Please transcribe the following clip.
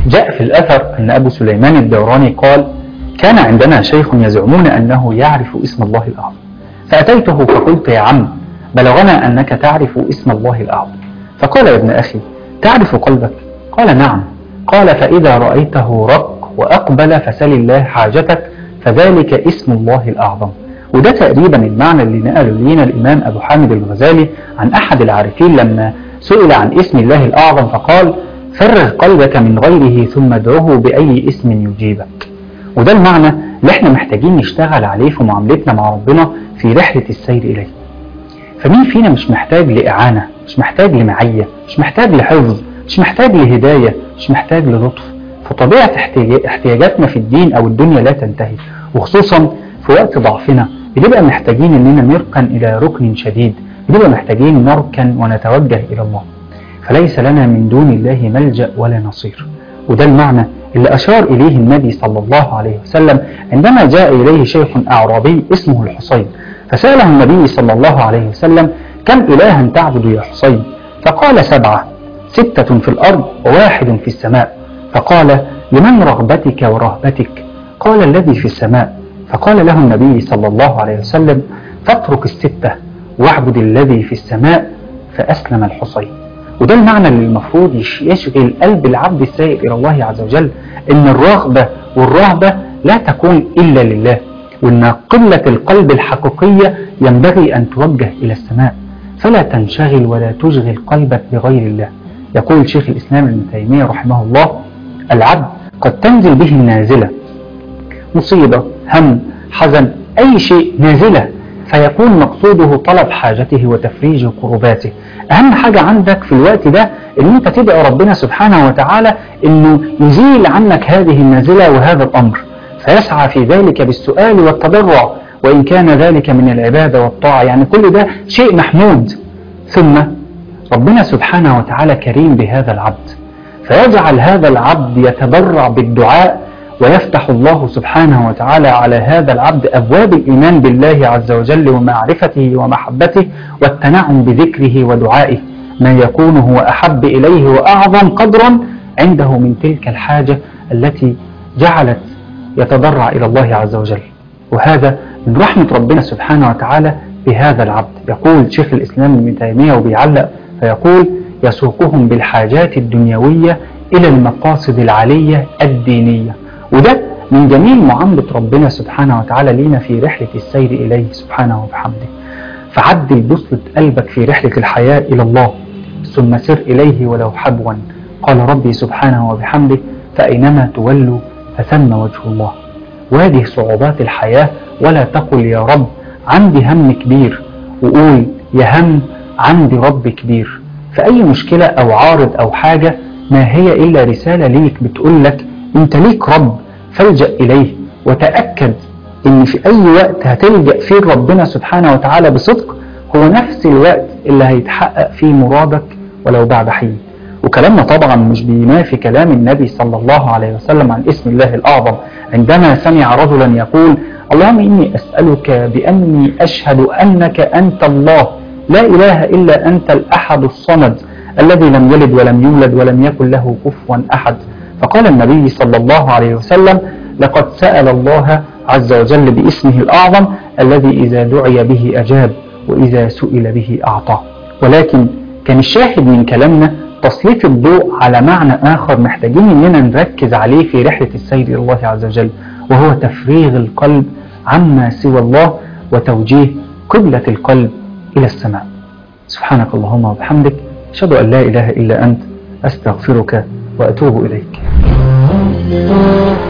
جاء في الأثر أن أبو سليمان الدوراني قال: كان عندنا شيخ يزعمون أنه يعرف اسم الله الأعظم، فأتيته فقلت: يا عم، بلغنا أنك تعرف اسم الله الأعظم. فقال: يا ابن أخي، تعرف قلبك؟ قال: نعم. قال: فإذا رأيته رق وأقبل فسل الله حاجتك، فذلك اسم الله الأعظم. وده تقريبا المعنى اللي نقله لنا الإمام أبو حامد الغزالي عن أحد العارفين لما سئل عن اسم الله الأعظم فقال: فرغ قلبك من غيره ثم ادعه بأي اسم يجيبك. وده المعنى اللي احنا محتاجين نشتغل عليه في معاملتنا مع ربنا في رحلة السير إليه. فمين فينا مش محتاج لإعانة، مش محتاج لمعية، مش محتاج لحفظ، مش محتاج لهداية، مش محتاج للطف؟ فطبيعة احتياجاتنا في الدين أو الدنيا لا تنتهي، وخصوصا في وقت ضعفنا بنبقى محتاجين إننا نركن إلى ركن شديد، بنبقى محتاجين نركن ونتوجه إلى الله. فليس لنا من دون الله ملجأ ولا نصير. وده المعنى اللي أشار إليه النبي صلى الله عليه وسلم عندما جاء إليه شيخ أعرابي اسمه الحصين، فسأله النبي صلى الله عليه وسلم: كم إلها تعبد يا حصين؟ فقال: 7، 6 في الأرض و1 في السماء. فقال: لمن رغبتك ورهبتك؟ قال: الذي في السماء. فقال له النبي صلى الله عليه وسلم: فاترك 6 واعبد الذي في السماء. فأسلم الحصين. وده المعنى اللي المفروض يشغل قلب العبد السائر إلى الله عز وجل، إن الرغبة والرهبة لا تكون إلا لله، وإن قلة القلب الحقيقية ينبغي أن توجه إلى السماء، فلا تنشغل ولا تشغل قلبك بغير الله. يقول شيخ الإسلام ابن تيمية رحمه الله: العبد قد تنزل به النازلة، مصيبة، هم، حزن، أي شيء نازلة، فيكون مقصوده طلب حاجته وتفريج كرباته. أهم حاجة عندك في الوقت ده إن أنت تدعو ربنا سبحانه وتعالى إنه يزيل عنك هذه النازلة وهذا الأمر، فيسعى في ذلك بالسؤال والتضرع، وإن كان ذلك من العبادة والطاعة، يعني كل ده شيء محمود. ثم ربنا سبحانه وتعالى كريم بهذا العبد، فيجعل هذا العبد يتضرع بالدعاء، ويفتح الله سبحانه وتعالى على هذا العبد أبواب الإيمان بالله عز وجل ومعرفته ومحبته والتنعم بذكره ودعائه، ما يكون هو أحب إليه وأعظم قدرا عنده من تلك الحاجة التي جعلت يتضرع إلى الله عز وجل. وهذا من رحمة ربنا سبحانه وتعالى بهذا العبد. يقول شيخ الإسلام ابن تيمية وبيعلق فيقول: يسوقهم بالحاجات الدنيوية إلى المقاصد العالية الدينية. وده من جميل معاملة ربنا سبحانه وتعالى لينا في رحلة السير إليه سبحانه وبحمده. فعدل بوصلة قلبك في رحلة الحياة إلى الله، ثم سر إليه ولو حبوا. قال ربي سبحانه وبحمده: فأينما تولوا فثم وجه الله. واجه صعوبات الحياة ولا تقل يا رب عندي هم كبير، وقول يا هم عندي رب كبير. فأي مشكلة أو عارض أو حاجة ما هي إلا رسالة ليك بتقول لك انت ليك رب، فالجأ إليه، وتأكد ان في أي وقت هتلجأ فيه ربنا سبحانه وتعالى بصدق هو نفس الوقت اللي هيتحقق فيه مرادك ولو بعد حين. وكلامنا طبعا مش بينافي كلام النبي صلى الله عليه وسلم عن اسم الله الأعظم عندما سمع رجلا يقول: اللهم إني أسألك بأني أشهد أنك أنت الله لا إله إلا أنت الأحد الصمد الذي لم يلد ولم يولد ولم يكن له كفوا أحد. فقال النبي صلى الله عليه وسلم: لقد سأل الله عز وجل باسمه الأعظم الذي إذا دعي به أجاب وإذا سئل به أعطاه. ولكن كان الشاهد من كلامنا تسليط الضوء على معنى آخر محتاجين إننا نركز عليه في رحلة السير إلى الله عز وجل، وهو تفريغ القلب عما سوى الله وتوجيه قبلة القلب إلى السماء. سبحانك اللهم وبحمدك، أشهد أن لا إله إلا أنت، أستغفرك وأتوب إليك.